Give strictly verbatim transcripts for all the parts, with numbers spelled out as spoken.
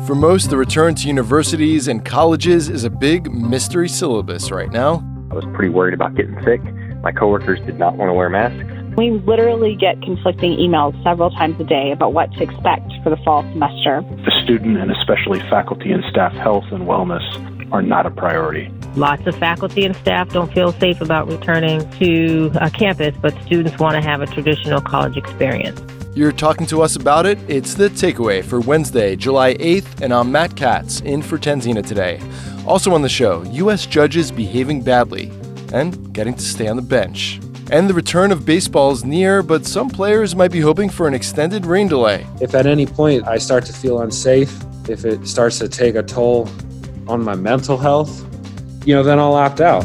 For most, the return to universities and colleges is a big mystery syllabus right now. I was pretty worried about getting sick. My coworkers did not want to wear masks. We literally get conflicting emails several times a day about what to expect for the fall semester. The student and especially faculty and staff health and wellness are not a priority. Lots of faculty and staff don't feel safe about returning to a campus, but students want to have a traditional college experience. You're talking to us about it. It's The Takeaway for Wednesday, July eighth, and I'm Matt Katz, in for Tanzina today. Also on the show, U S judges behaving badly and getting to stay on the bench. And the return of baseball is near, but some players might be hoping for an extended rain delay. If at any point I start to feel unsafe, if it starts to take a toll on my mental health, you know, then I'll opt out.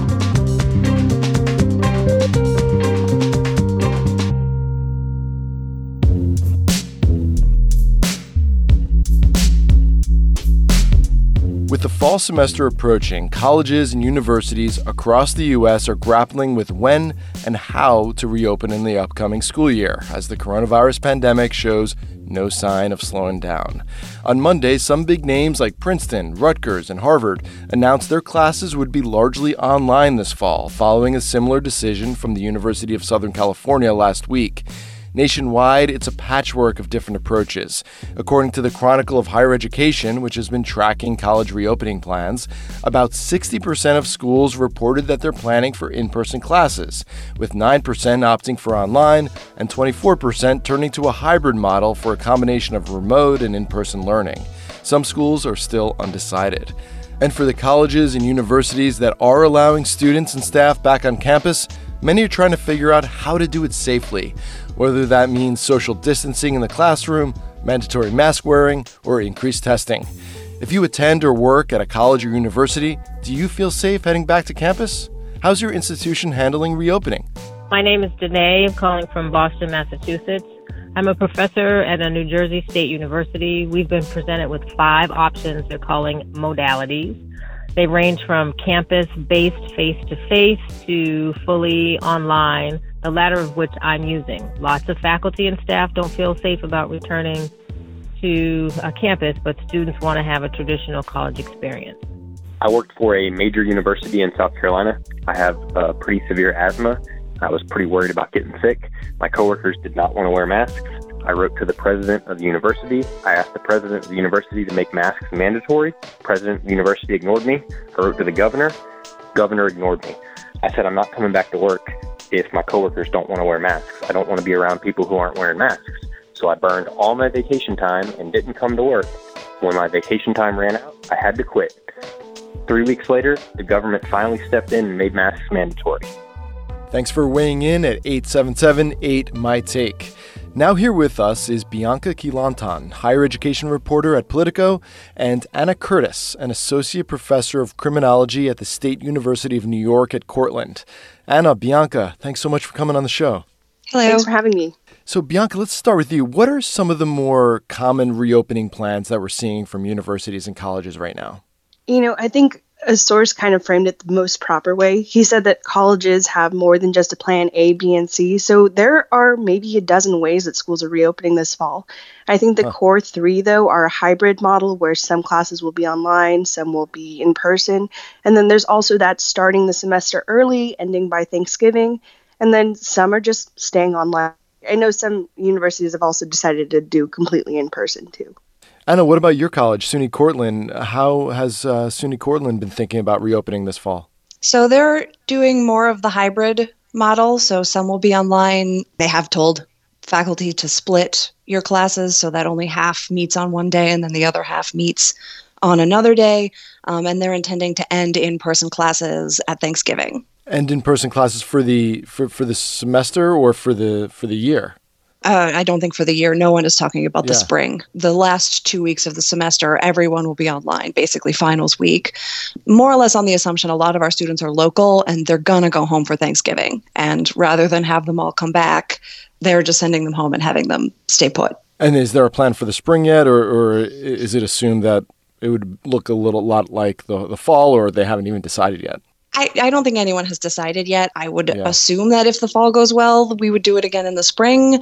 With the fall semester approaching, colleges and universities across the U S are grappling with when and how to reopen in the upcoming school year, as the coronavirus pandemic shows no sign of slowing down. On Monday, some big names like Princeton, Rutgers, and Harvard announced their classes would be largely online this fall, following a similar decision from the University of Southern California last week. Nationwide, it's a patchwork of different approaches. According to the Chronicle of Higher Education, which has been tracking college reopening plans, about sixty percent of schools reported that they're planning for in-person classes, with nine percent opting for online and twenty-four percent turning to a hybrid model for a combination of remote and in-person learning. Some schools are still undecided. And for the colleges and universities that are allowing students and staff back on campus, many are trying to figure out how to do it safely, whether that means social distancing in the classroom, mandatory mask wearing, or increased testing. If you attend or work at a college or university, do you feel safe heading back to campus? How's your institution handling reopening? My name is Danae. I'm calling from Boston, Massachusetts. I'm a professor at a New Jersey State University. We've been presented with five options they're calling modalities. They range from campus-based face-to-face to fully online, the latter of which I'm using. Lots of faculty and staff don't feel safe about returning to a campus, but students want to have a traditional college experience. I worked for a major university in South Carolina. I have uh, pretty severe asthma. I was pretty worried about getting sick. My coworkers did not want to wear masks. I wrote to the president of the university. I asked the president of the university to make masks mandatory. The president of the university ignored me. I wrote to the governor. Governor ignored me. I said, I'm not coming back to work if my coworkers don't want to wear masks. I don't want to be around people who aren't wearing masks. So I burned all my vacation time and didn't come to work. When my vacation time ran out, I had to quit. Three weeks later, the government finally stepped in and made masks mandatory. Thanks for weighing in at eight seven seven eight M Y Take. Now here with us is Bianca Quilantan, higher education reporter at Politico, and Anna Curtis, an associate professor of criminology at the State University of New York at Cortland. Anna, Bianca, thanks so much for coming on the show. Hello. Thanks for having me. So Bianca, let's start with you. What are some of the more common reopening plans that we're seeing from universities and colleges right now? You know, I think a source kind of framed it the most proper way. He said that colleges have more than just a plan A, B, and C. So there are maybe a dozen ways that schools are reopening this fall. I think the huh. core three, though, are a hybrid model where some classes will be online, some will be in person. And then there's also that starting the semester early, ending by Thanksgiving. And then some are just staying online. I know some universities have also decided to do completely in person, too. Anna, what about your college, SUNY Cortland? How has uh, SUNY Cortland been thinking about reopening this fall? So they're doing more of the hybrid model. So some will be online. They have told faculty to split your classes so that only half meets on one day and then the other half meets on another day. Um, and they're intending to end in-person classes at Thanksgiving. End in-person classes for the for, for the semester or for the for the year? Uh, I don't think for the year. No one is talking about yeah. the spring. The last two weeks of the semester, everyone will be online, basically finals week, more or less on the assumption a lot of our students are local and they're going to go home for Thanksgiving. And rather than have them all come back, they're just sending them home and having them stay put. And is there a plan for the spring yet, or, or is it assumed that it would look a little lot like the, the fall, or they haven't even decided yet? I, I don't think anyone has decided yet. I would yeah. assume that if the fall goes well, we would do it again in the spring.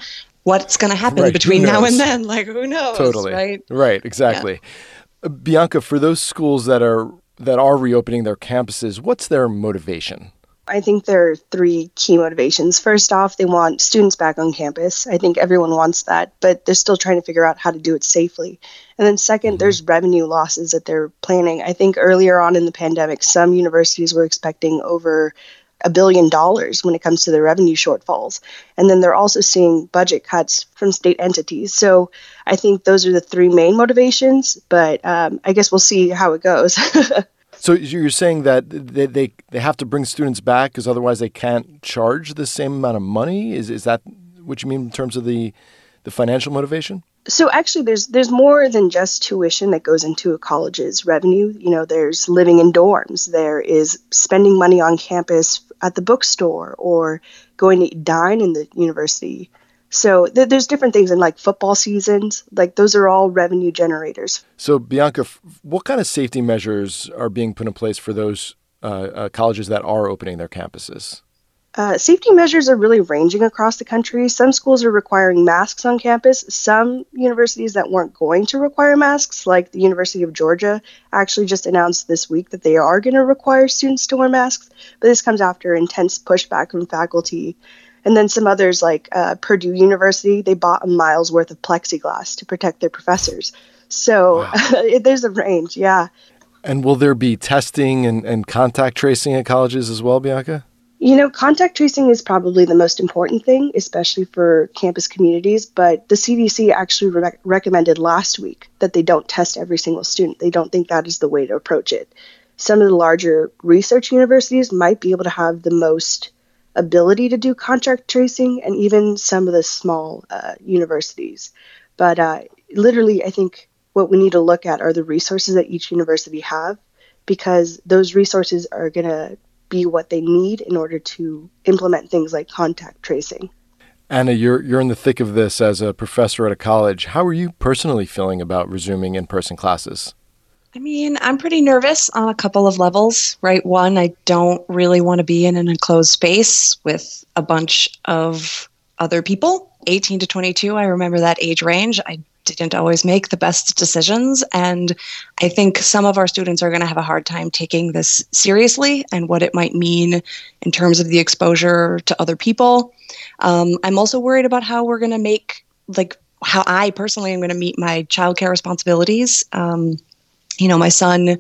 what's going to happen Right, between who now and knows? then? Like, who knows? Totally. Right. Right. Exactly. Uh, Bianca, for those schools that are that are reopening their campuses, what's their motivation? I think there are three key motivations. First off, they want students back on campus. I think everyone wants that, but they're still trying to figure out how to do it safely. And then second, mm-hmm. there's revenue losses that they're planning. I think earlier on in the pandemic, some universities were expecting over a billion dollars when it comes to the revenue shortfalls. And then they're also seeing budget cuts from state entities. So I think those are the three main motivations, but um, I guess we'll see how it goes. So you're saying that they, they, they have to bring students back because otherwise they can't charge the same amount of money? Is is that what you mean in terms of the the financial motivation? So actually, there's there's more than just tuition that goes into a college's revenue. You know, there's living in dorms. There is spending money on campus at the bookstore or going to dine in the university. So th- there's different things in like football seasons. Like those are all revenue generators. So Bianca, f- what kind of safety measures are being put in place for those uh, uh, colleges that are opening their campuses? Uh, safety measures are really ranging across the country. Some schools are requiring masks on campus. Some universities that weren't going to require masks, like the University of Georgia, actually just announced this week that they are going to require students to wear masks. But this comes after intense pushback from faculty. And then some others, like uh, Purdue University, they bought a mile's worth of plexiglass to protect their professors. So wow. There's a range, yeah. And will there be testing and, and contact tracing at colleges as well, Bianca? You know, contact tracing is probably the most important thing, especially for campus communities. But the C D C actually re- recommended last week that they don't test every single student. They don't think that is the way to approach it. Some of the larger research universities might be able to have the most ability to do contact tracing, and even some of the small uh, universities. But uh, literally, I think what we need to look at are the resources that each university have, because those resources are going to be what they need in order to implement things like contact tracing. Anna, you're you're in the thick of this as a professor at a college. How are you personally feeling about resuming in-person classes? I mean, I'm pretty nervous on a couple of levels, right? One, I don't really want to be in an enclosed space with a bunch of other people. eighteen to twenty-two, I remember that age range. I didn't always make the best decisions. And I think some of our students are going to have a hard time taking this seriously and what it might mean in terms of the exposure to other people. Um, I'm also worried about how we're going to make, like, how I personally am going to meet my childcare responsibilities. Um, You know, my son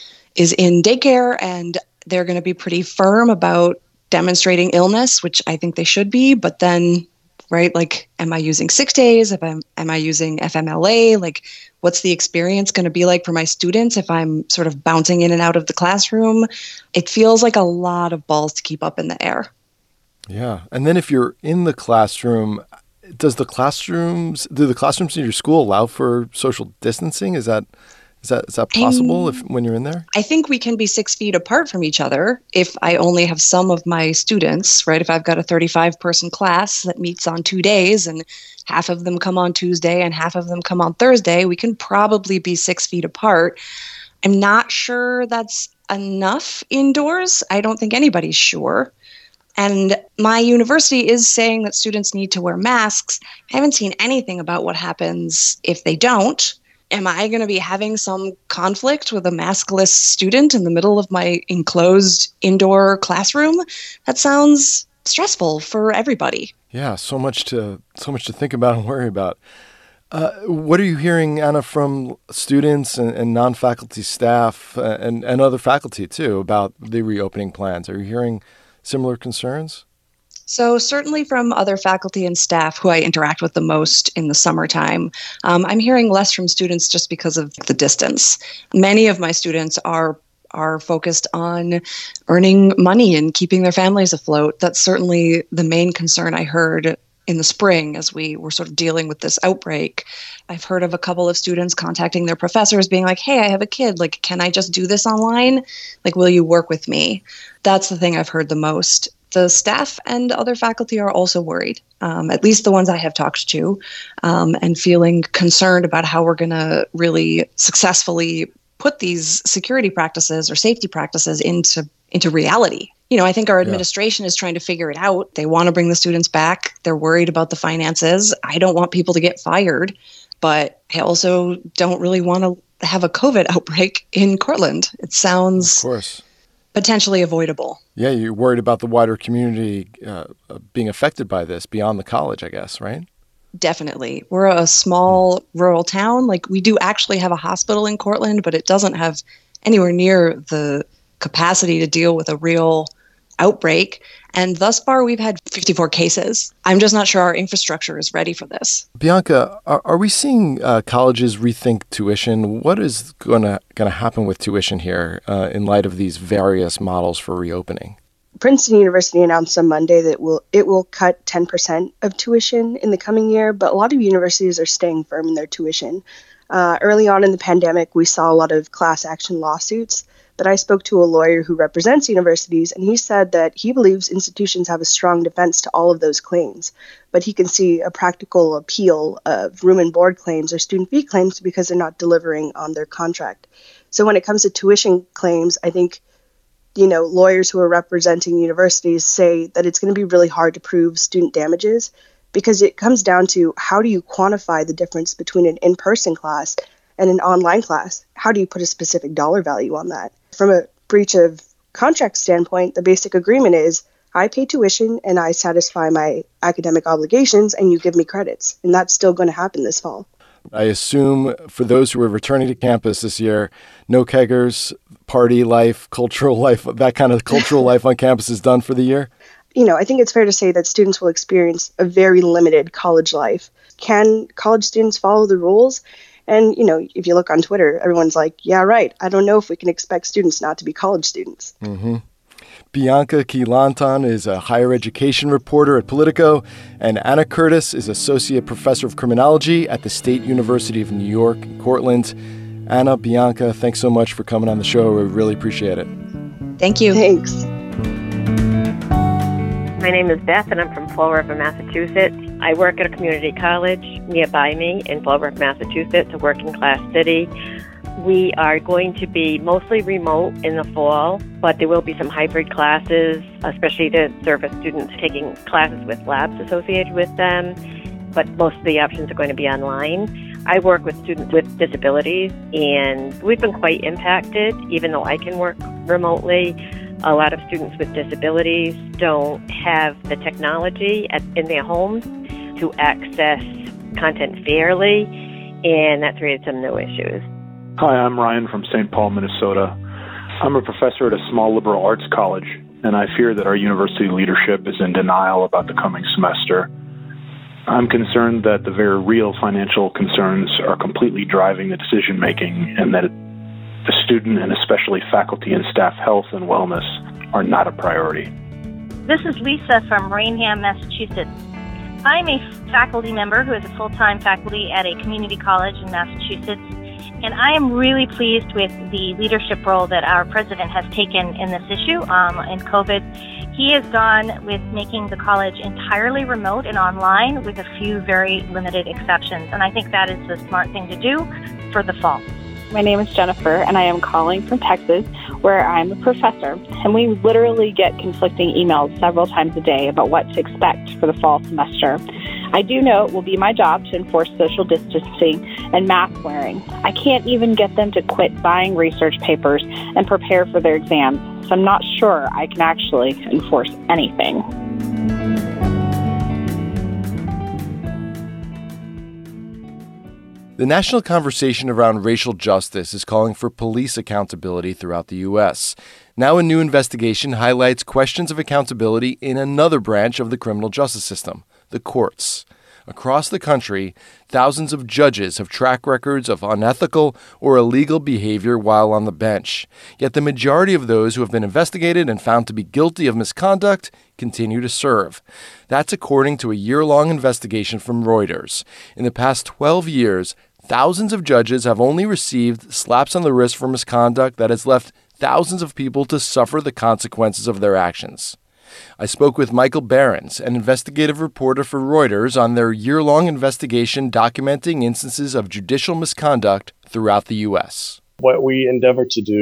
is in daycare and they're going to be pretty firm about demonstrating illness, which I think they should be. But then, right, like, am I using sick days? If I'm, am I using F M L A? Like, what's the experience going to be like for my students if I'm sort of bouncing in and out of the classroom? It feels like a lot of balls to keep up in the air. Yeah. And then if you're in the classroom, does the classrooms, do the classrooms in your school allow for social distancing? Is that... Is that is that possible if when you're in there? I think we can be six feet apart from each other if I only have some of my students, right? If I've got a thirty-five person class that meets on two days and half of them come on Tuesday and half of them come on Thursday, we can probably be six feet apart. I'm not sure that's enough indoors. I don't think anybody's sure. And my university is saying that students need to wear masks. I haven't seen anything about what happens if they don't. Am I going to be having some conflict with a maskless student in the middle of my enclosed indoor classroom? That sounds stressful for everybody. Yeah, so much to so much to think about and worry about. Uh, what are you hearing, Anna, from students and, and non-faculty staff uh, and, and other faculty, too, about the reopening plans? Are you hearing similar concerns? So certainly from other faculty and staff who I interact with the most in the summertime, um, I'm hearing less from students just because of the distance. Many of my students are are focused on earning money and keeping their families afloat. That's certainly the main concern I heard in the spring as we were sort of dealing with this outbreak. I've heard of a couple of students contacting their professors being like, hey, I have a kid. Like, can I just do this online? Like, will you work with me? That's the thing I've heard the most. The staff and other faculty are also worried, um, at least the ones I have talked to, um, and feeling concerned about how we're going to really successfully put these security practices or safety practices into into reality. You know, I think our administration yeah. is trying to figure it out. They want to bring the students back. They're worried about the finances. I don't want people to get fired, but I also don't really want to have a COVID outbreak in Cortland. It sounds of course. potentially avoidable. Yeah, you're worried about the wider community uh, being affected by this beyond the college, I guess, right? Definitely. We're a small rural town. Like, we do actually have a hospital in Cortland, but it doesn't have anywhere near the capacity to deal with a real outbreak. And thus far, we've had fifty-four cases. I'm just not sure our infrastructure is ready for this. Bianca, are, are we seeing uh, colleges rethink tuition? What is going to going to happen with tuition here uh, in light of these various models for reopening? Princeton University announced on Monday that will it will cut ten percent of tuition in the coming year, but a lot of universities are staying firm in their tuition. Uh, early on in the pandemic, we saw a lot of class action lawsuits. But I spoke to a lawyer who represents universities, and he said that he believes institutions have a strong defense to all of those claims. But he can see a practical appeal of room and board claims or student fee claims because they're not delivering on their contract. So when it comes to tuition claims, I think, you know, lawyers who are representing universities say that it's going to be really hard to prove student damages because it comes down to how do you quantify the difference between an in-person class and an online class? How do you put a specific dollar value on that? From a breach of contract standpoint, the basic agreement is I pay tuition and I satisfy my academic obligations and you give me credits. And that's still going to happen this fall. I assume for those who are returning to campus this year, no keggers, party life, cultural life, that kind of cultural life on campus is done for the year? You know, I think it's fair to say that students will experience a very limited college life. Can college students follow the rules? And, you know, if you look on Twitter, everyone's like, yeah, right. I don't know if we can expect students not to be college students. Mm-hmm. Bianca Quilanton is a higher education reporter at Politico, and Anna Curtis is associate professor of criminology at the State University of New York in Cortland. Anna, Bianca, thanks so much for coming on the show. We really appreciate it. Thank you. Thanks. My name is Beth, and I'm from Fall River, Massachusetts. I work at a community college nearby me in Fall River, Massachusetts, a working-class city. We are going to be mostly remote in the fall, but there will be some hybrid classes, especially to service students taking classes with labs associated with them. But most of the options are going to be online. I work with students with disabilities, and we've been quite impacted, even though I can work remotely. A lot of students with disabilities don't have the technology at, in their homes to access content fairly, and that's created some new issues. Hi, I'm Ryan from Saint Paul, Minnesota. I'm a professor at a small liberal arts college, and I fear that our university leadership is in denial about the coming semester. I'm concerned that the very real financial concerns are completely driving the decision-making and that the student and especially faculty and staff health and wellness are not a priority. This is Lisa from Rainham, Massachusetts. I'm a faculty member who is a full-time faculty at a community college in Massachusetts, and I am really pleased with the leadership role that our president has taken in this issue um, in COVID. He has gone with making the college entirely remote and online with a few very limited exceptions, and I think that is the smart thing to do for the fall. My name is Jennifer, and I am calling from Texas, where I'm a professor. And we literally get conflicting emails several times a day about what to expect for the fall semester. I do know it will be my job to enforce social distancing and mask wearing. I can't even get them to quit buying research papers and prepare for their exams, so I'm not sure I can actually enforce anything. The national conversation around racial justice is calling for police accountability throughout the U S. Now a new investigation highlights questions of accountability in another branch of the criminal justice system, the courts. Across the country, thousands of judges have track records of unethical or illegal behavior while on the bench. Yet the majority of those who have been investigated and found to be guilty of misconduct continue to serve. That's according to a year-long investigation from Reuters. In the past twelve years, thousands of judges have only received slaps on the wrist for misconduct that has left thousands of people to suffer the consequences of their actions. I spoke with Michael Behrens, an investigative reporter for Reuters, on their year-long investigation documenting instances of judicial misconduct throughout the U S. What we endeavor to do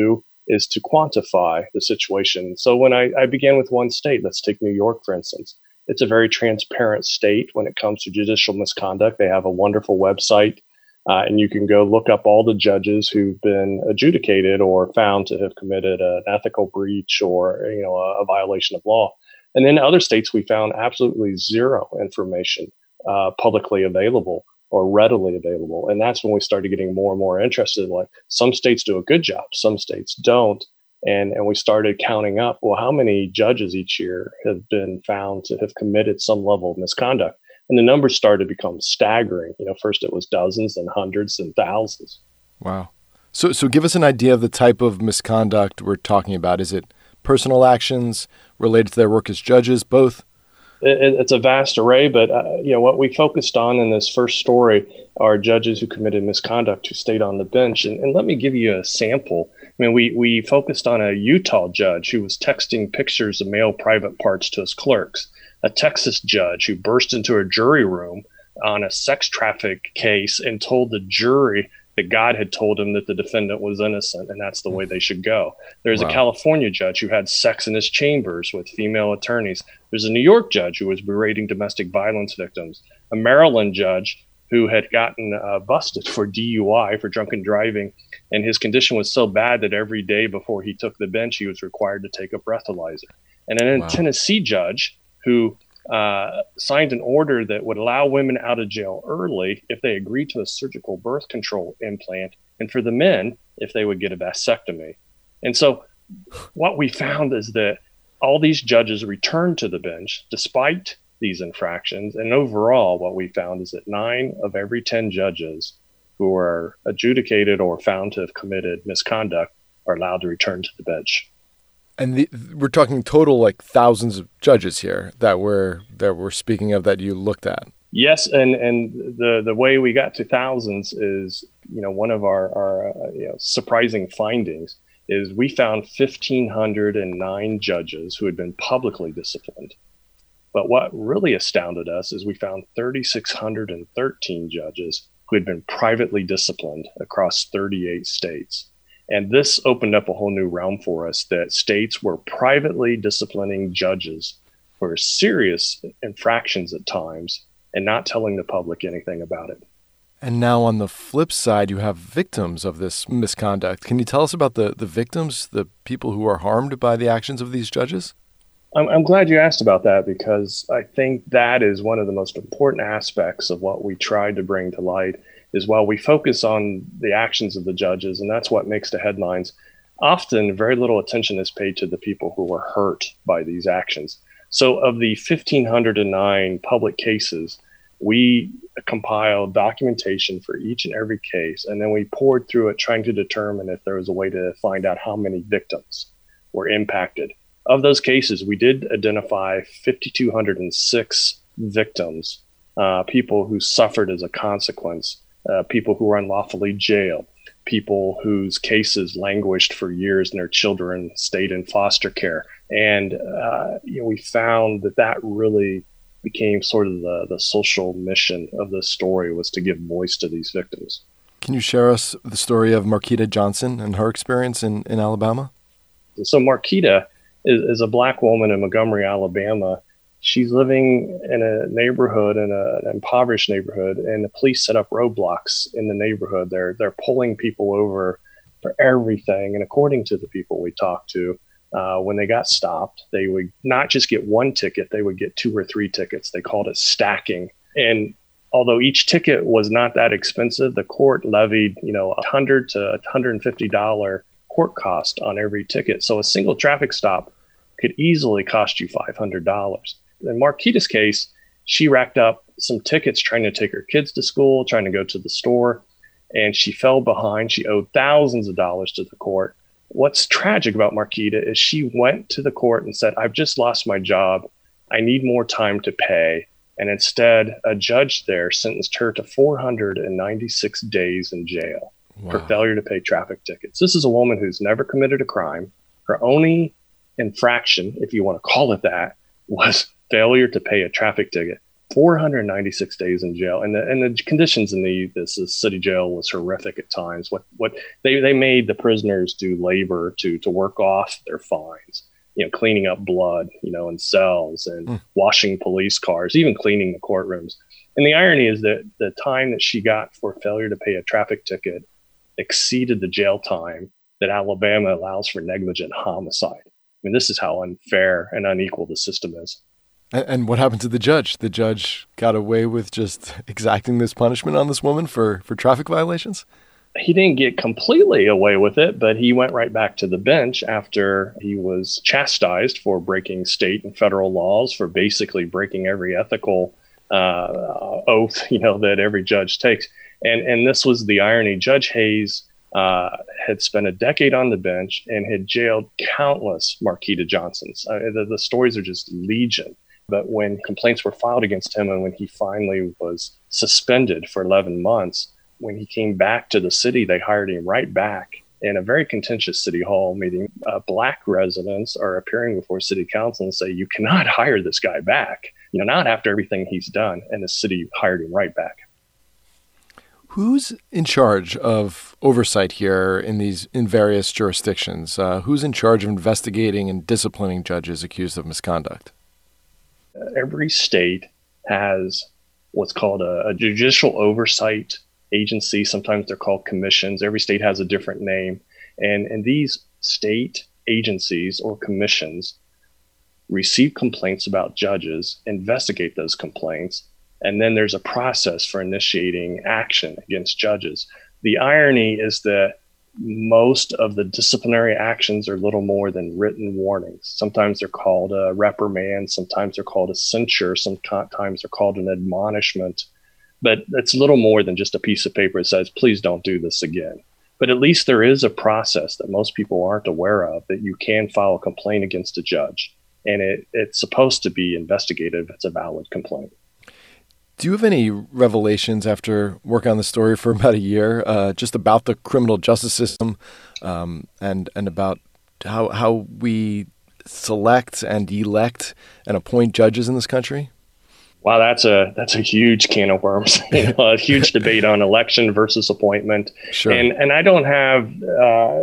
is to quantify the situation. So when I, I began with one state, let's take New York, for instance. It's a very transparent state when it comes to judicial misconduct. They have a wonderful website, uh, and you can go look up all the judges who've been adjudicated or found to have committed an ethical breach or, you know, a, a violation of law. And in other states, we found absolutely zero information uh, publicly available or readily available. And that's when we started getting more and more interested. Like, some states do a good job, some states don't. And, and we started counting up, well, how many judges each year have been found to have committed some level of misconduct? And the numbers started to become staggering. You know, first it was dozens and hundreds and thousands. Wow. So, so give us an idea of the type of misconduct we're talking about. Is it personal actions related to their work as judges, both? It, it's a vast array, but uh, you know, what we focused on in this first story are judges who committed misconduct who stayed on the bench. And, and let me give you a sample. I mean, we, we focused on a Utah judge who was texting pictures of male private parts to his clerks, a Texas judge who burst into a jury room on a sex traffic case and told the jury that God had told him that the defendant was innocent and that's the way they should go. There's wow. a California judge who had sex in his chambers with female attorneys. There's a New York judge who was berating domestic violence victims, a Maryland judge who had gotten uh, busted for D U I, for drunken driving, and his condition was so bad that every day before he took the bench, he was required to take a breathalyzer. And then a wow. Tennessee judge who uh, signed an order that would allow women out of jail early if they agreed to a surgical birth control implant, and for the men, if they would get a vasectomy. And so what we found is that all these judges returned to the bench despite these infractions. And overall, what we found is that nine of every ten judges who are adjudicated or found to have committed misconduct are allowed to return to the bench. And the, we're talking total like thousands of judges here that we're that we're speaking of that you looked at. Yes, and and the the way we got to thousands is, you know, one of our our uh, you know, surprising findings is we found one thousand five hundred nine judges who had been publicly disciplined. But what really astounded us is we found three thousand six hundred thirteen judges who had been privately disciplined across thirty-eight states. And this opened up a whole new realm for us, that states were privately disciplining judges for serious infractions at times and not telling the public anything about it. And now on the flip side, you have victims of this misconduct. Can you tell us about the, the victims, the people who are harmed by the actions of these judges? I'm, I'm glad you asked about that, because I think that is one of the most important aspects of what we tried to bring to light. Is while we focus on the actions of the judges, and that's what makes the headlines, often very little attention is paid to the people who were hurt by these actions. So of the one thousand five hundred nine public cases, we compiled documentation for each and every case, and then we poured through it trying to determine if there was a way to find out how many victims were impacted. Of those cases, we did identify five thousand two hundred six victims, uh, people who suffered as a consequence. Uh, people who were unlawfully jailed, people whose cases languished for years and their children stayed in foster care. And uh, you know, we found that that really became sort of the, the social mission of this story, was to give voice to these victims. Can you share us the story of Marquita Johnson and her experience in, in Alabama? So Marquita is, is a Black woman in Montgomery, Alabama. She's living in a neighborhood, in a, an impoverished neighborhood, and the police set up roadblocks in the neighborhood. They're they're pulling people over for everything. And according to the people we talked to, uh, when they got stopped, they would not just get one ticket, they would get two or three tickets. They called it stacking. And although each ticket was not that expensive, the court levied, you know, one hundred to one hundred fifty dollars court cost on every ticket. So a single traffic stop could easily cost you five hundred dollars. In Marquita's case, she racked up some tickets trying to take her kids to school, trying to go to the store, and she fell behind. She owed thousands of dollars to the court. What's tragic about Marquita is she went to the court and said, I've just lost my job. I need more time to pay. And instead, a judge there sentenced her to four hundred ninety-six days in jail wow. for failure to pay traffic tickets. This is a woman who's never committed a crime. Her only infraction, if you want to call it that, was failure to pay a traffic ticket. four hundred ninety-six days in jail, and the and the conditions in the this, this city jail was horrific at times. What what they, they made the prisoners do labor to to work off their fines. You know, cleaning up blood, you know, in cells and mm. washing police cars, even cleaning the courtrooms. And the irony is that the time that she got for failure to pay a traffic ticket exceeded the jail time that Alabama allows for negligent homicide. I mean, this is how unfair and unequal the system is. And what happened to the judge? The judge got away with just exacting this punishment on this woman for, for traffic violations? He didn't get completely away with it, but he went right back to the bench after he was chastised for breaking state and federal laws, for basically breaking every ethical uh, oath, you know, that every judge takes. And and this was the irony. Judge Hayes uh, had spent a decade on the bench and had jailed countless Marquita Johnsons. Uh, the, the stories are just legion. But when complaints were filed against him and when he finally was suspended for eleven months, when he came back to the city, they hired him right back in a very contentious city hall meeting. Uh, black residents are appearing before city council and say, you cannot hire this guy back, you know, not after everything he's done. And the city hired him right back. Who's in charge of oversight here in these in various jurisdictions? Uh, who's in charge of investigating and disciplining judges accused of misconduct? Uh, every state has what's called a, a judicial oversight agency. Sometimes they're called commissions. Every state has a different name. And, and these state agencies or commissions receive complaints about judges, investigate those complaints, and then there's a process for initiating action against judges. The irony is that most of the disciplinary actions are little more than written warnings. Sometimes they're called a reprimand. Sometimes they're called a censure. Sometimes they're called an admonishment. But it's little more than just a piece of paper that says, please don't do this again. But at least there is a process that most people aren't aware of, that you can file a complaint against a judge. And it, it's supposed to be investigated if it's a valid complaint. Do you have any revelations after working on the story for about a year, uh, just about the criminal justice system um, and and about how how we select and elect and appoint judges in this country? Wow, that's a that's a huge can of worms. You know, a huge debate on election versus appointment. Sure. And and I don't have, uh,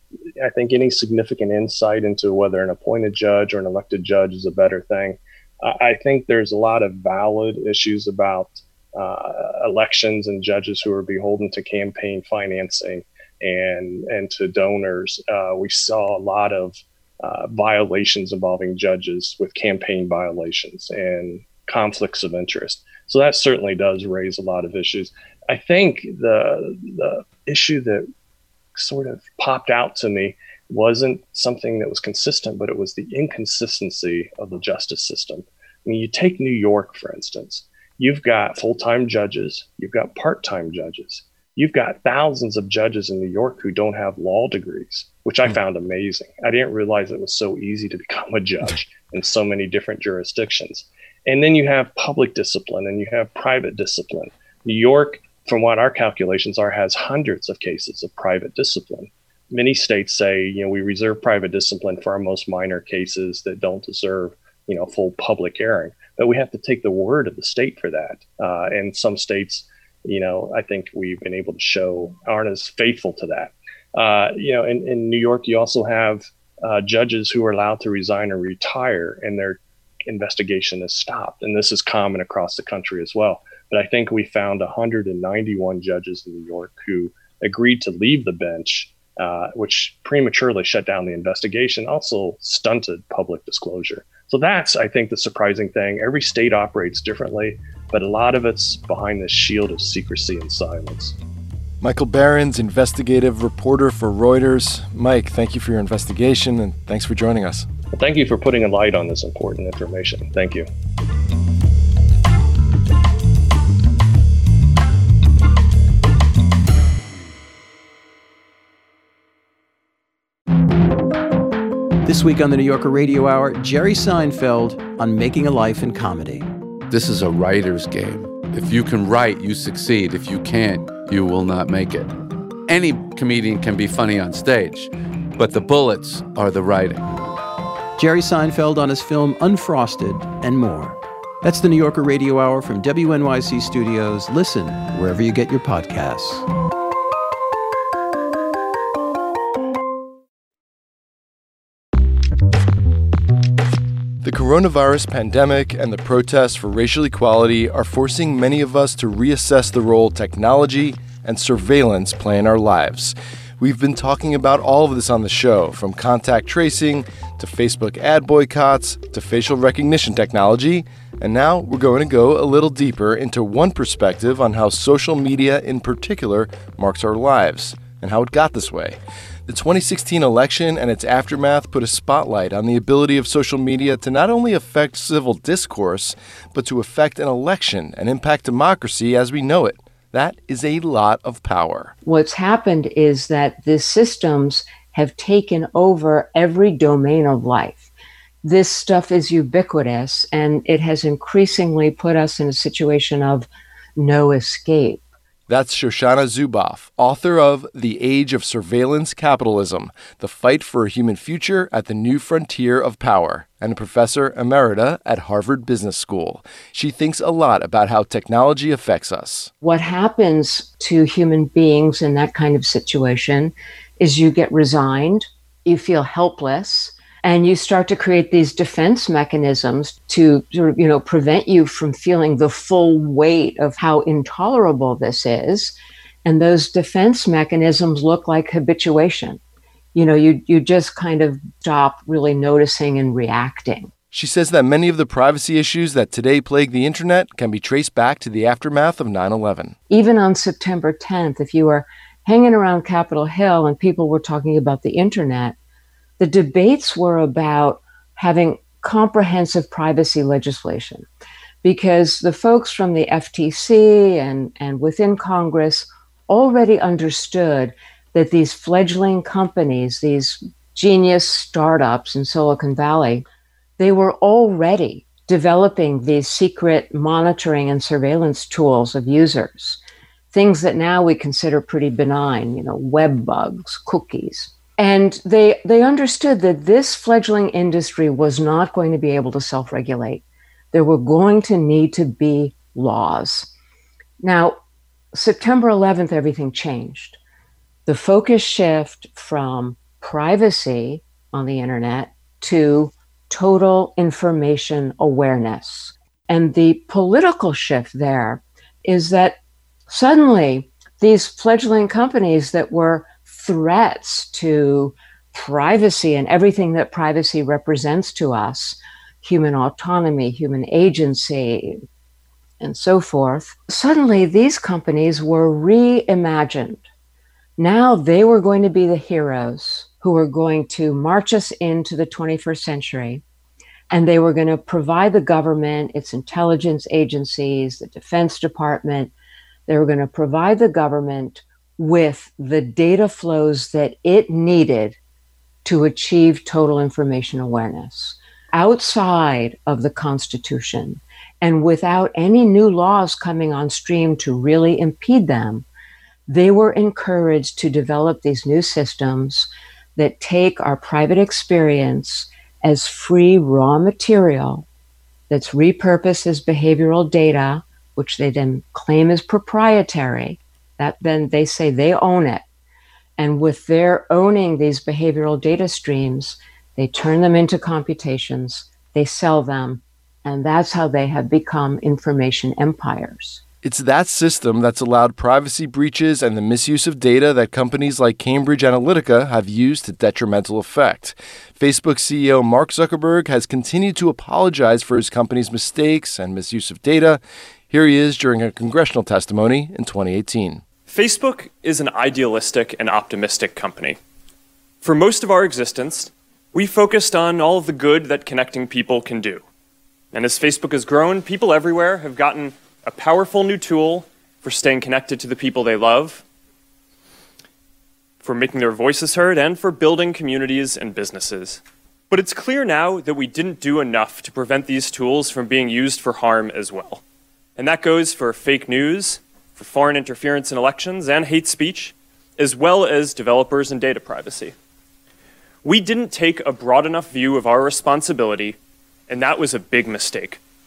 I think, any significant insight into whether an appointed judge or an elected judge is a better thing. Uh, I think there's a lot of valid issues about uh, elections and judges who are beholden to campaign financing and and to donors. Uh, we saw a lot of uh, violations involving judges with campaign violations and conflicts of interest. So that certainly does raise a lot of issues. I think the the issue that sort of popped out to me wasn't something that was consistent, but it was the inconsistency of the justice system. I mean, you take New York, for instance. You've got full-time judges, you've got part-time judges, you've got thousands of judges in New York who don't have law degrees, which I found amazing. I didn't realize it was so easy to become a judge in so many different jurisdictions. And then you have public discipline and you have private discipline. New York, from what our calculations are, has hundreds of cases of private discipline. Many states say, you know, we reserve private discipline for our most minor cases that don't deserve, you know, full public airing. But we have to take the word of the state for that. Uh, and some states, you know, I think we've been able to show aren't as faithful to that. Uh, you know, in, in New York, you also have uh, judges who are allowed to resign or retire, and their investigation is stopped. And this is common across the country as well. But I think we found one hundred ninety-one judges in New York who agreed to leave the bench, uh, which prematurely shut down the investigation, also stunted public disclosure. So that's, I think, the surprising thing. Every state operates differently, but a lot of it's behind this shield of secrecy and silence. Michael Behrens, investigative reporter for Reuters. Mike, thank you for your investigation, and thanks for joining us. Well, thank you for putting a light on this important information. Thank you. This week on the New Yorker Radio Hour, Jerry Seinfeld on making a life in comedy. This is a writer's game. If you can write, you succeed. If you can't, you will not make it. Any comedian can be funny on stage, but the bullets are the writing. Jerry Seinfeld on his film Unfrosted and more. That's the New Yorker Radio Hour from W N Y C Studios. Listen wherever you get your podcasts. The coronavirus pandemic and the protests for racial equality are forcing many of us to reassess the role technology and surveillance play in our lives. We've been talking about all of this on the show, from contact tracing to Facebook ad boycotts to facial recognition technology, and now we're going to go a little deeper into one perspective on how social media in particular marks our lives and how it got this way. The twenty sixteen election and its aftermath put a spotlight on the ability of social media to not only affect civil discourse, but to affect an election and impact democracy as we know it. That is a lot of power. What's happened is that the systems have taken over every domain of life. This stuff is ubiquitous, and it has increasingly put us in a situation of no escape. That's Shoshana Zuboff, author of The Age of Surveillance Capitalism, The Fight for a Human Future at the New Frontier of Power, and a professor emerita at Harvard Business School. She thinks a lot about how technology affects us. What happens to human beings in that kind of situation is you get resigned, you feel helpless, and you start to create these defense mechanisms to, you know, prevent you from feeling the full weight of how intolerable this is. And those defense mechanisms look like habituation. You know, you you just kind of stop really noticing and reacting. She says that many of the privacy issues that today plague the internet can be traced back to the aftermath of nine eleven. Even on September tenth, if you were hanging around Capitol Hill and people were talking about the internet, the debates were about having comprehensive privacy legislation, because the folks from the F T C and, and within Congress already understood that these fledgling companies, these genius startups in Silicon Valley, they were already developing these secret monitoring and surveillance tools of users, things that now we consider pretty benign, you know, web bugs, cookies. And they they understood that this fledgling industry was not going to be able to self-regulate. There were going to need to be laws. Now, September eleventh, everything changed. The focus shift from privacy on the internet to total information awareness. And the political shift there is that suddenly these fledgling companies that were threats to privacy and everything that privacy represents to us, human autonomy, human agency, and so forth, suddenly these companies were reimagined. Now they were going to be the heroes who were going to march us into the twenty-first century, and they were going to provide the government, its intelligence agencies, the Defense Department, they were going to provide the government with the data flows that it needed to achieve total information awareness outside of the Constitution, and without any new laws coming on stream to really impede them. They were encouraged to develop these new systems that take our private experience as free raw material that's repurposed as behavioral data, which they then claim is proprietary. That then they say they own it. And with their owning these behavioral data streams, they turn them into computations, they sell them, and that's how they have become information empires. It's that system that's allowed privacy breaches and the misuse of data that companies like Cambridge Analytica have used to detrimental effect. Facebook C E O Mark Zuckerberg has continued to apologize for his company's mistakes and misuse of data. Here he is during a congressional testimony in twenty eighteen. Facebook is an idealistic and optimistic company. For most of our existence, we focused on all of the good that connecting people can do. And as Facebook has grown, people everywhere have gotten a powerful new tool for staying connected to the people they love, for making their voices heard, and for building communities and businesses. But it's clear now that we didn't do enough to prevent these tools from being used for harm as well. And that goes for fake news, for foreign interference in elections, and hate speech, as well as developers and data privacy. We didn't take a broad enough view of our responsibility, and that was a big mistake.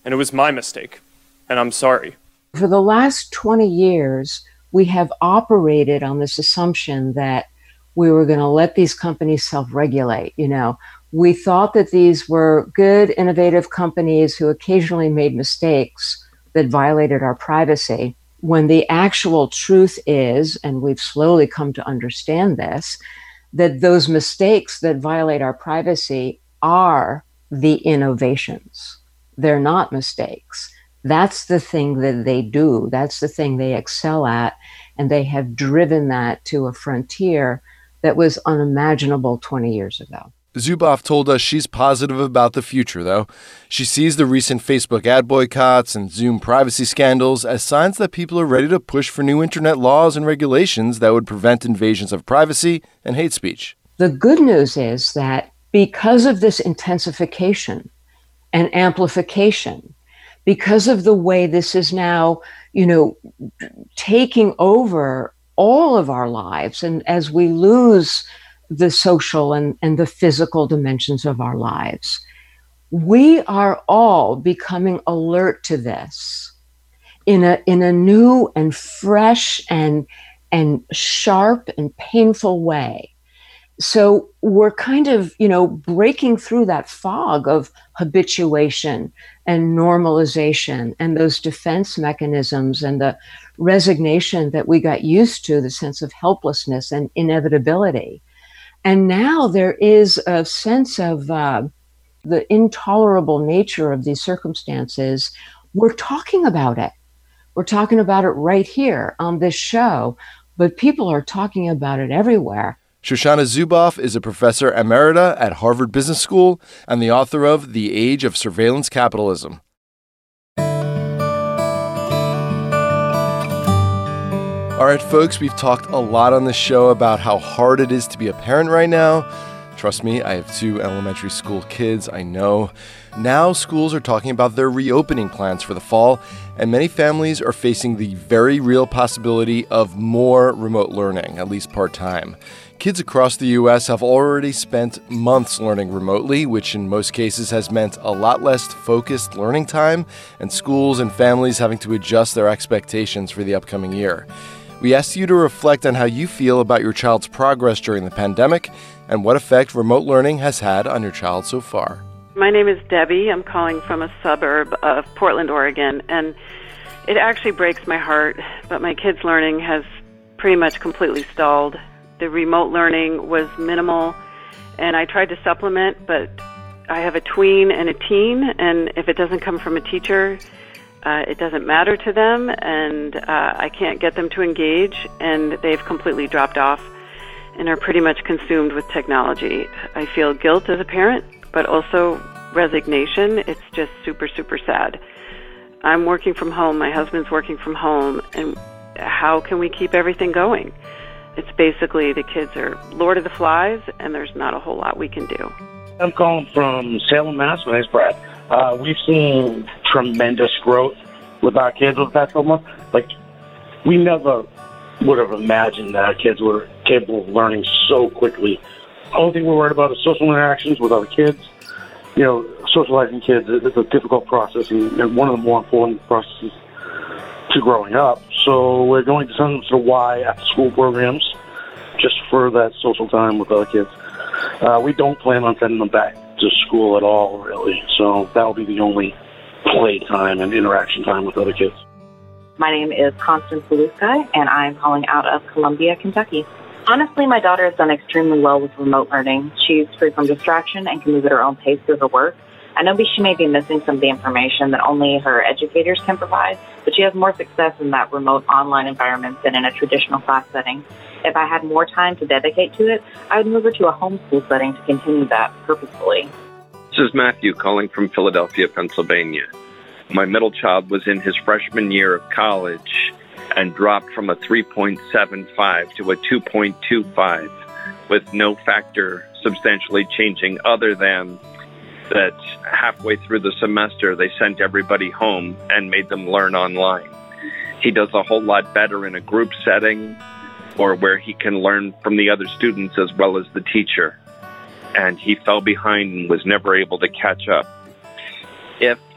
and it was my mistake, and I'm sorry. For the last twenty years, we have operated on this assumption that we were going to let these companies self-regulate. You know, we thought that these were good, innovative companies who occasionally made mistakes that violated our privacy, when the actual truth is, and we've slowly come to understand this, that those mistakes that violate our privacy are the innovations. They're not mistakes. That's the thing that they do. That's the thing they excel at. And they have driven that to a frontier that was unimaginable twenty years ago. Zuboff told us she's positive about the future, though. She sees the recent Facebook ad boycotts and Zoom privacy scandals as signs that people are ready to push for new internet laws and regulations that would prevent invasions of privacy and hate speech. The good news is that because of this intensification and amplification, because of the way this is now, you know, taking over all of our lives, and as we lose the social and, and the physical dimensions of our lives, we are all becoming alert to this in a in a new and fresh and and sharp and painful way. So we're kind of, you know, breaking through that fog of habituation and normalization and those defense mechanisms and the resignation that we got used to, the sense of helplessness and inevitability. And now there is a sense of uh, the intolerable nature of these circumstances. We're talking about it. We're talking about it right here on this show, but people are talking about it everywhere. Shoshana Zuboff is a professor emerita at Harvard Business School and the author of The Age of Surveillance Capitalism. All right, folks, we've talked a lot on this show about how hard it is to be a parent right now. Trust me, I have two elementary school kids, I know. Now schools are talking about their reopening plans for the fall, and many families are facing the very real possibility of more remote learning, at least part-time. Kids across the U S have already spent months learning remotely, which in most cases has meant a lot less focused learning time, and schools and families having to adjust their expectations for the upcoming year. We asked you to reflect on how you feel about your child's progress during the pandemic and what effect remote learning has had on your child so far. My name is Debbie. I'm calling from a suburb of Portland, Oregon, and it actually breaks my heart, but my kids' learning has pretty much completely stalled. The remote learning was minimal, and I tried to supplement, but I have a tween and a teen, and if it doesn't come from a teacher, uh, it doesn't matter to them, and uh, I can't get them to engage, and they've completely dropped off and are pretty much consumed with technology. I feel guilt as a parent, but also resignation. It's just super, super sad. I'm working from home, my husband's working from home, and how can we keep everything going? It's basically the kids are Lord of the Flies, and there's not a whole lot we can do. I'm calling from Salem, Mass. My name's Brad. Uh, we've seen tremendous growth with our kids over the past couple months. Like, we never would have imagined that our kids were capable of learning so quickly. The only thing we're worried about is social interactions with other kids. You know, socializing kids is a difficult process, and one of the more important processes to growing up. So we're going to send them to the Y after-school programs just for that social time with other kids. Uh, we don't plan on sending them back to school at all, really. So that will be the only play time and interaction time with other kids. My name is Constance Beluska, and I'm calling out of Columbia, Kentucky. Honestly, my daughter has done extremely well with remote learning. She's free from distraction and can move at her own pace through her work. I know she may be missing some of the information that only her educators can provide, but she has more success in that remote online environment than in a traditional class setting. If I had more time to dedicate to it, I would move her to a homeschool setting to continue that purposefully. This is Matthew calling from Philadelphia, Pennsylvania. My middle child was in his freshman year of college and dropped from a three point seven five to a two point two five with no factor substantially changing other than that halfway through the semester they sent everybody home and made them learn online. He does a whole lot better in a group setting or where he can learn from the other students as well as the teacher. And he fell behind and was never able to catch up. If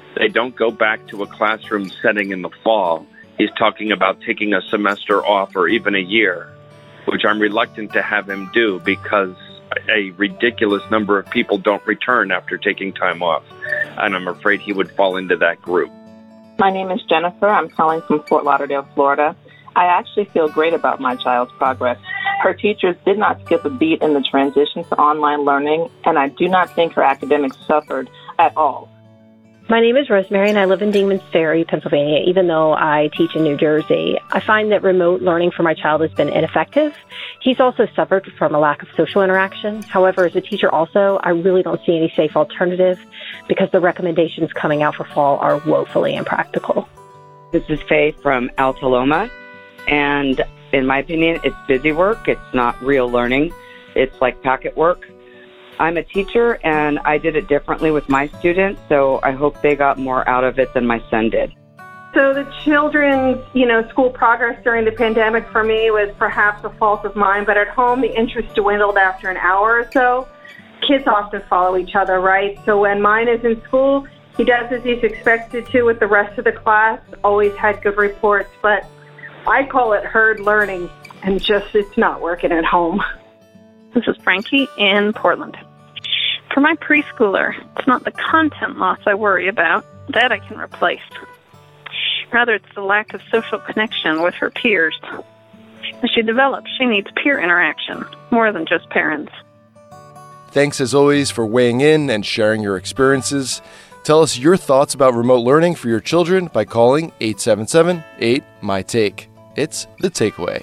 They don't go back to a classroom setting in the fall. He's talking about taking a semester off or even a year, which I'm reluctant to have him do because a ridiculous number of people don't return after taking time off, and I'm afraid he would fall into that group. My name is Jennifer. I'm calling from Fort Lauderdale, Florida. I actually feel great about my child's progress. Her teachers did not skip a beat in the transition to online learning, and I do not think her academics suffered at all. My name is Rosemary, and I live in Dingman's Ferry, Pennsylvania, even though I teach in New Jersey. I find that remote learning for my child has been ineffective. He's also suffered from a lack of social interaction. However, as a teacher also, I really don't see any safe alternative because the recommendations coming out for fall are woefully impractical. This is Faye from Alta Loma, and in my opinion, it's busy work. It's not real learning. It's like packet work. I'm a teacher, and I did it differently with my students, so I hope they got more out of it than my son did. So the children's, you know, school progress during the pandemic for me was perhaps a fault of mine, but at home the interest dwindled after an hour or so. Kids often follow each other, right? So when mine is in school, he does as he's expected to with the rest of the class, always had good reports, but I call it herd learning, and just it's not working at home. This is Frankie in Portland. For my preschooler, it's not the content loss I worry about. That I can replace. Rather, it's the lack of social connection with her peers. As she develops, she needs peer interaction, more than just parents. Thanks as always for weighing in and sharing your experiences. Tell us your thoughts about remote learning for your children by calling eight seven seven, eight, M Y, TAKE. It's The Takeaway.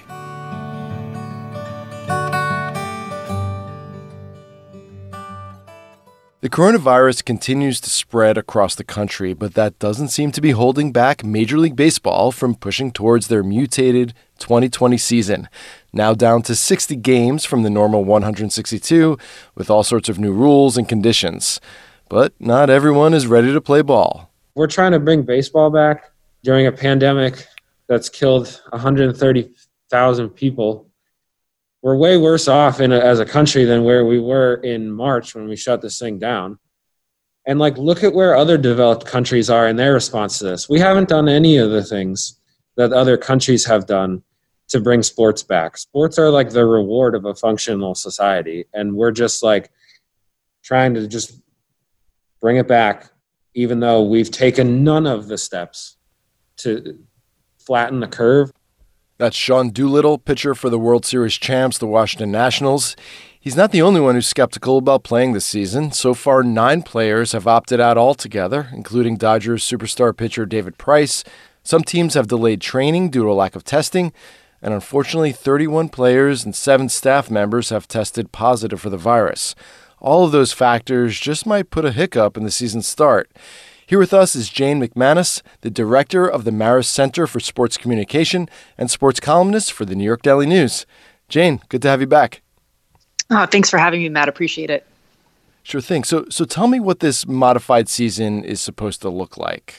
The coronavirus continues to spread across the country, but that doesn't seem to be holding back Major League Baseball from pushing towards their mutated twenty twenty season. Now down to sixty games from the normal one hundred sixty-two, with all sorts of new rules and conditions. But not everyone is ready to play ball. We're trying to bring baseball back during a pandemic that's killed one hundred thirty thousand people. We're way worse off in a, as a country than where we were in March when we shut this thing down. And like, look at where other developed countries are in their response to this. We haven't done any of the things that other countries have done to bring sports back. Sports are like the reward of a functional society. And we're just like trying to just bring it back, even though we've taken none of the steps to flatten the curve. That's Sean Doolittle, pitcher for the World Series champs, the Washington Nationals. He's not the only one who's skeptical about playing this season. So far, nine players have opted out altogether, including Dodgers superstar pitcher David Price. Some teams have delayed training due to a lack of testing. And unfortunately, thirty-one players and seven staff members have tested positive for the virus. All of those factors just might put a hiccup in the season's start. Here with us is Jane McManus, the director of the Marist Center for Sports Communication and sports columnist for the New York Daily News. Jane, good to have you back. Oh, thanks for having me, Matt. Appreciate it. Sure thing. So, so tell me what this modified season is supposed to look like.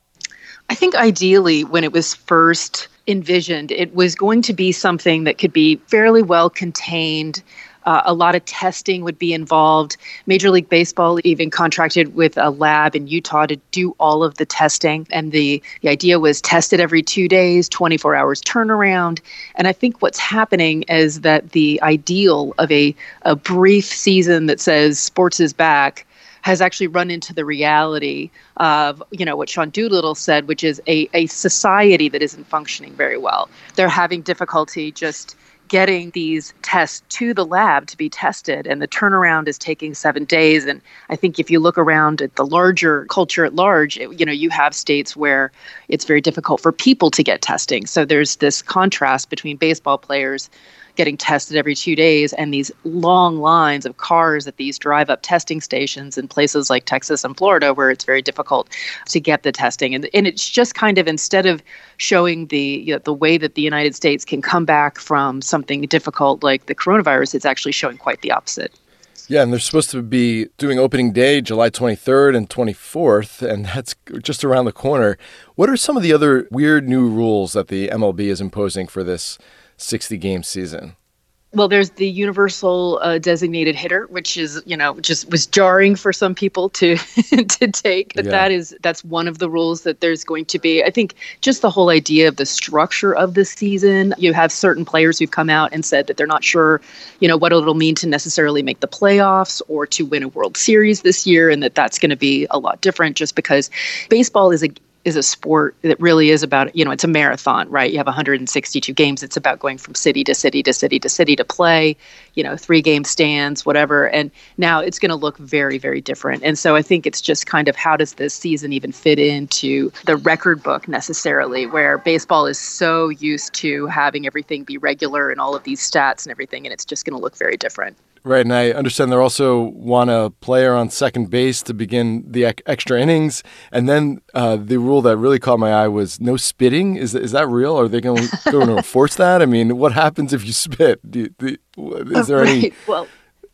I think ideally, when it was first envisioned, it was going to be something that could be fairly well contained. Uh, a lot of testing would be involved. Major League Baseball even contracted with a lab in Utah to do all of the testing. And the, the idea was test it every two days, twenty-four hours turnaround. And I think what's happening is that the ideal of a, a brief season that says sports is back has actually run into the reality of, you know, what Sean Doolittle said, which is a, a society that isn't functioning very well. They're having difficulty just getting these tests to the lab to be tested, and the turnaround is taking seven days. And I think if you look around at the larger culture at large, it, you know, you have states where it's very difficult for people to get testing. So there's this contrast between baseball players getting tested every two days and these long lines of cars at these drive-up testing stations in places like Texas and Florida where it's very difficult to get the testing. And, and it's just kind of, instead of showing the, you know, the way that the United States can come back from something difficult like the coronavirus, it's actually showing quite the opposite. Yeah, and they're supposed to be doing opening day July twenty-third and twenty-fourth, and that's just around the corner. What are some of the other weird new rules that the M L B is imposing for this sixty-game season? Well, there's the universal uh, designated hitter, which is, you know, just was jarring for some people to to take. But Yeah. that is that's one of the rules that there's going to be. I think just the whole idea of the structure of the season. You have certain players who've come out and said that they're not sure, you know, what it'll mean to necessarily make the playoffs or to win a World Series this year, and that that's going to be a lot different just because baseball is a is a sport that really is about, you know, it's a marathon, right? You have one hundred sixty-two games. It's about going from city to city to city to city to play, you know, three game stands, whatever. And now it's going to look very, very different. And so I think it's just kind of how does this season even fit into the record book necessarily, where baseball is so used to having everything be regular and all of these stats and everything. And it's just going to look very different. Right, and I understand they also want a player on second base to begin the ec- extra innings, and then uh, the rule that really caught my eye was no spitting. Is is that real? Are they going to going to enforce that? I mean, what happens if you spit? Do you, do, is there right. any? Well,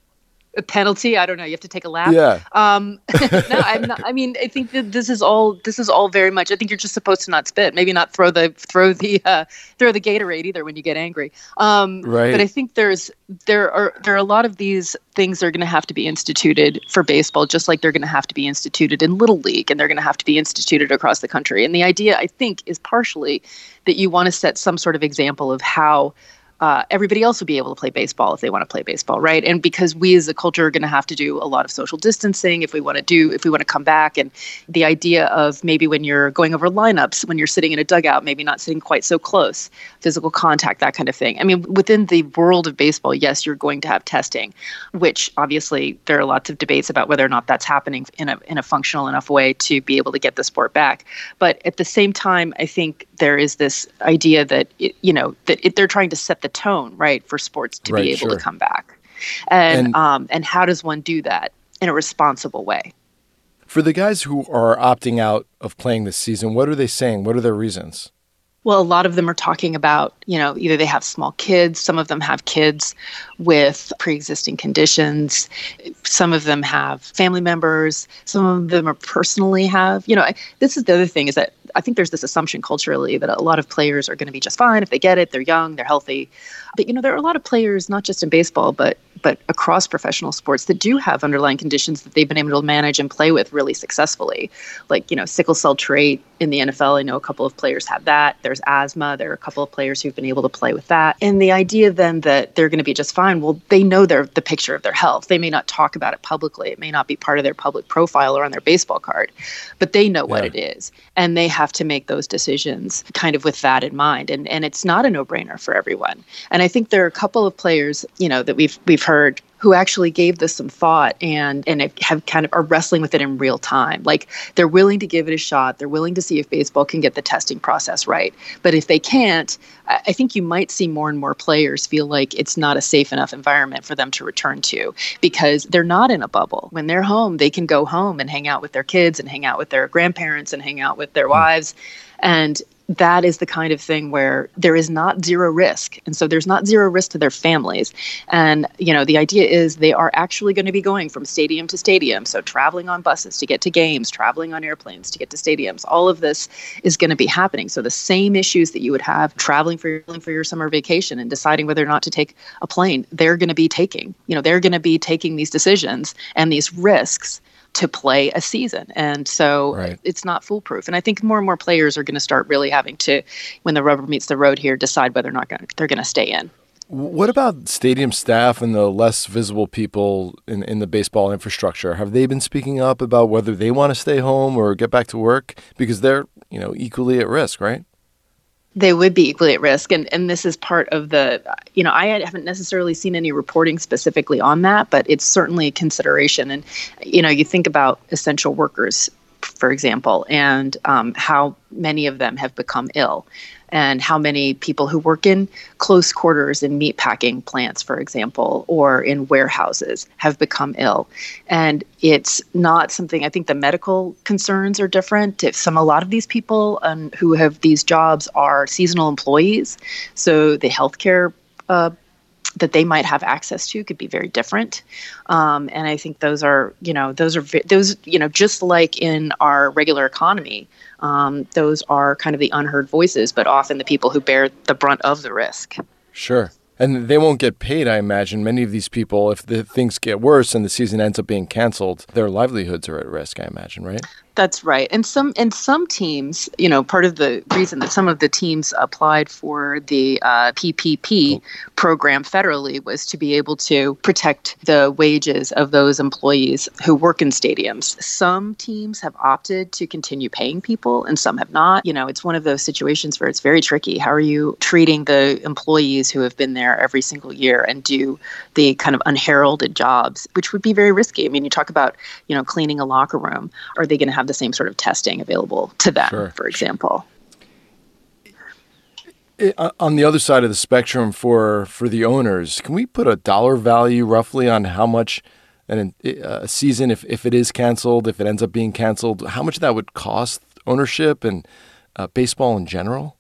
a penalty? I don't know. You have to take a lap. Yeah. Um, no, I'm not. I mean, I think that this is all. This is all very much. I think you're just supposed to not spit. Maybe not throw the throw the uh, throw the Gatorade either when you get angry. Um, Right. But I think there's there are there are a lot of these things that are going to have to be instituted for baseball, just like they're going to have to be instituted in Little League, and they're going to have to be instituted across the country. And the idea, I think, is partially that you want to set some sort of example of how. Uh, everybody else will be able to play baseball if they want to play baseball, right? And because we as a culture are going to have to do a lot of social distancing if we want to do, if we want to come back. And the idea of maybe when you're going over lineups, when you're sitting in a dugout, maybe not sitting quite so close, physical contact, that kind of thing. I mean, within the world of baseball, yes, you're going to have testing, which obviously there are lots of debates about whether or not that's happening in a in a functional enough way to be able to get the sport back. But at the same time, I think there is this idea that, it, you know, that it, they're trying to set the tone, right, for sports to Right, be able sure. to come back. And And- um, and how does one do that in a responsible way? For the guys who are opting out of playing this season, what are they saying? What are their reasons? Well, a lot of them are talking about, you know, either they have small kids, some of them have kids with pre-existing conditions, some of them have family members, some of them are personally have, you know, I, this is the other thing is that I think there's this assumption culturally that a lot of players are going to be just fine if they get it, they're young, they're healthy. But, you know, there are a lot of players, not just in baseball, but but across professional sports that do have underlying conditions that they've been able to manage and play with really successfully. Like, you know, sickle cell trait in the N F L, I know a couple of players have that. There's asthma. There are a couple of players who've been able to play with that. And the idea then that they're going to be just fine, well, they know their the picture of their health. They may not talk about it publicly. It may not be part of their public profile or on their baseball card, but they know what Yeah. it is. And they have to make those decisions kind of with that in mind. And and it's not a no-brainer for everyone. And I think there are a couple of players, you know, that we've we've heard who actually gave this some thought and and have kind of are wrestling with it in real time. Like they're willing to give it a shot. They're willing to see if baseball can get the testing process right. But if they can't, I I think you might see more and more players feel like it's not a safe enough environment for them to return to because they're not in a bubble. When they're home, they can go home and hang out with their kids and hang out with their grandparents and hang out with their wives. And that is the kind of thing where there is not zero risk. And so there's not zero risk to their families. And, you know, the idea is they are actually going to be going from stadium to stadium. So traveling on buses to get to games, traveling on airplanes to get to stadiums, all of this is going to be happening. So the same issues that you would have traveling for your, for your summer vacation and deciding whether or not to take a plane, they're going to be taking, you know, they're going to be taking these decisions and these risks to play a season. And so Right. it's not foolproof. And I think more and more players are going to start really having to, when the rubber meets the road here, decide whether or not gonna, they're going to stay in. What about stadium staff and the less visible people in, in the baseball infrastructure? Have they been speaking up about whether they want to stay home or get back to work? Because they're, you know, equally at risk, right? They would be equally at risk. And, and this is part of the, you know, I haven't necessarily seen any reporting specifically on that, but it's certainly a consideration. And, you know, you think about essential workers, for example, and um, how many of them have become ill. And how many people who work in close quarters in meatpacking plants, for example, or in warehouses have become ill. And it's not something, I think the medical concerns are different. If some, a lot of these people um, who have these jobs are seasonal employees, so the healthcare uh, that they might have access to could be very different. Um, and I think those are, you know, those are, those, you know, just like in our regular economy, um, those are kind of the unheard voices, but often the people who bear the brunt of the risk. Sure. And they won't get paid, I imagine. Many of these people, if the things get worse and the season ends up being canceled, their livelihoods are at risk, I imagine, right? That's right. And some and some teams, you know, part of the reason that some of the teams applied for the uh, P P P program federally was to be able to protect the wages of those employees who work in stadiums. Some teams have opted to continue paying people and some have not. You know, it's one of those situations where it's very tricky. How are you treating the employees who have been there every single year and do the kind of unheralded jobs, which would be very risky? I mean, you talk about, you know, cleaning a locker room. Are they going to have the same sort of testing available to them, sure. for example? It, on the other side of the spectrum for, for the owners, can we put a dollar value roughly on how much an, a season, if, if it is canceled, if it ends up being canceled, how much that would cost ownership and uh, baseball in general?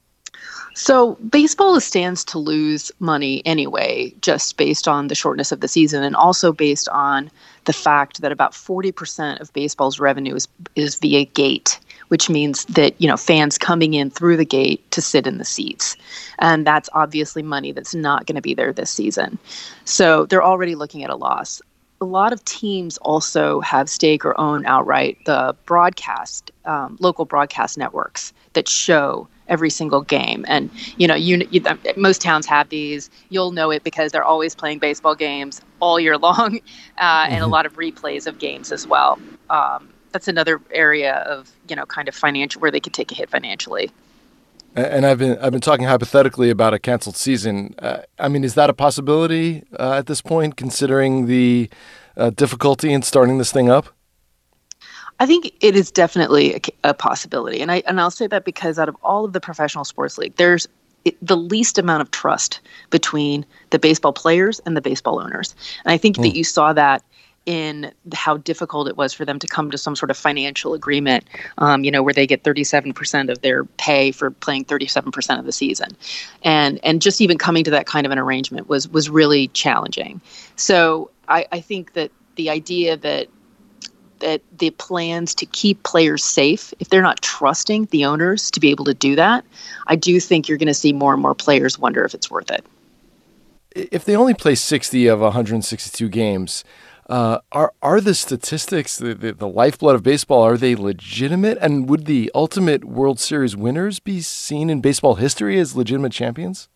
So baseball stands to lose money anyway, just based on the shortness of the season and also based on the fact that about forty percent of baseball's revenue is, is via gate, which means that, you know, fans coming in through the gate to sit in the seats. And that's obviously money that's not going to be there this season. So they're already looking at a loss. A lot of teams also have stake or own outright the broadcast, um, local broadcast networks that show every single game. And, you know, you, you, most towns have these. You'll know it because they're always playing baseball games all year long uh, mm-hmm. and a lot of replays of games as well. Um, that's another area of, you know, kind of financial where they could take a hit financially. And I've been I've been talking hypothetically about a canceled season. Uh, I mean, is that a possibility uh, at this point, considering the uh, difficulty in starting this thing up? I think it is definitely a, a possibility, and I and I'll say that because out of all of the professional sports league, there's it, the least amount of trust between the baseball players and the baseball owners, and I think mm. that you saw that in how difficult it was for them to come to some sort of financial agreement, um, you know, where they get thirty-seven percent of their pay for playing thirty-seven percent of the season. And and just even coming to that kind of an arrangement was was really challenging. So I, I think that the idea that that the plans to keep players safe, if they're not trusting the owners to be able to do that, I do think you're going to see more and more players wonder if it's worth it. If they only play sixty of one hundred sixty-two games, Uh, are are the statistics, the, the, the lifeblood of baseball, are they legitimate? And would the ultimate World Series winners be seen in baseball history as legitimate champions?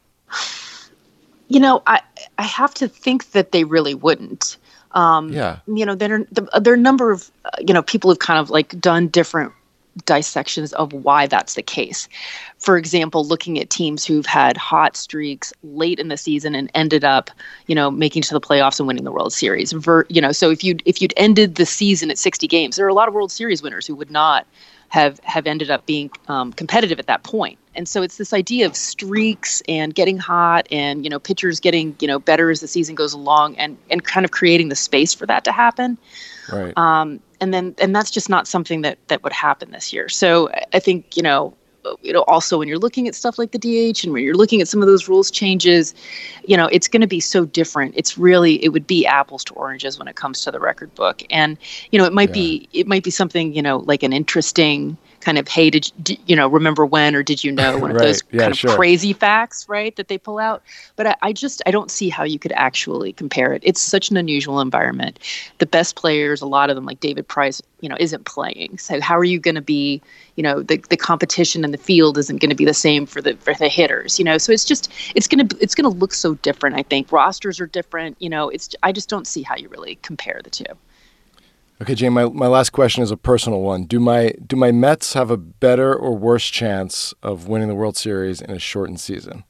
You know, I I have to think that they really wouldn't. Um, yeah. You know, there are, there are a number of, uh, you know, people have kind of like done different dissections of why that's the case. For example, looking at teams who've had hot streaks late in the season and ended up, you know, making to the playoffs and winning the World Series. Ver, you know, so if you if you'd ended the season at sixty games, there are a lot of World Series winners who would not have have ended up being um, competitive at that point. And so it's this idea of streaks and getting hot and, you know, pitchers getting, you know, better as the season goes along and and kind of creating the space for that to happen. Right. Um, and then, and that's just not something that, that would happen this year. So I think, you know, you know, also when you're looking at stuff like the D H and when you're looking at some of those rules changes, you know, it's going to be so different. It's really, it would be apples to oranges when it comes to the record book. And, you know, it might yeah. be, it might be something, you know, like an interesting kind of, hey, did you, you know, remember when, or did you know, one of right. those yeah, kind of sure. crazy facts, right, that they pull out. But I, I just, I don't see how you could actually compare it. It's such an unusual environment. The best players, a lot of them, like David Price, you know, isn't playing. So how are you going to be, you know, the, the competition in the field isn't going to be the same for the for the hitters, you know. So it's just, it's going to, it's going to look so different, I think. Rosters are different, you know, it's, I just don't see how you really compare the two. Okay, Jane, my, my last question is a personal one. Do my do my Mets have a better or worse chance of winning the World Series in a shortened season?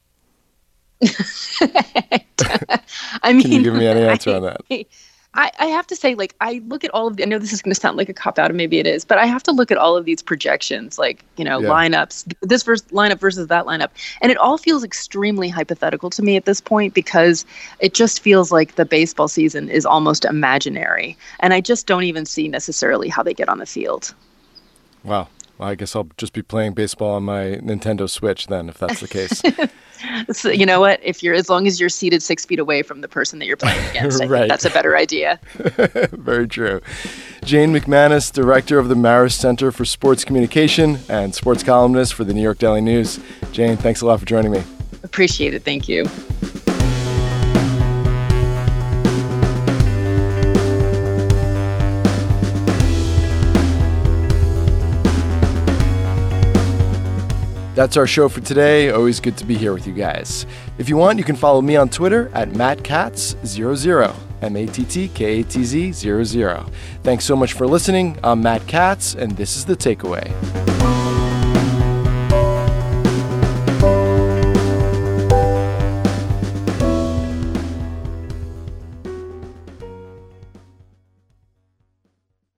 I mean, can you give me any answer I, on that? I, I have to say, like, I look at all of the, I know this is going to sound like a cop-out, and maybe it is, but I have to look at all of these projections, like, you know, yeah. lineups, this versus lineup versus that lineup. And it all feels extremely hypothetical to me at this point because it just feels like the baseball season is almost imaginary. And I just don't even see necessarily how they get on the field. Wow. Well, I guess I'll just be playing baseball on my Nintendo Switch then, if that's the case. So, you know what? If you're, as long as you're seated six feet away from the person that you're playing against, I right. think that's a better idea. Very true. Jane McManus, director of the Marist Center for Sports Communication and sports columnist for the New York Daily News. Jane, thanks a lot for joining me. Appreciate it. Thank you. That's our show for today. Always good to be here with you guys. If you want, you can follow me on Twitter at Matt Katz zero zero, M A T T K A T Z zero zero. Thanks so much for listening. I'm Matt Katz, and this is The Takeaway.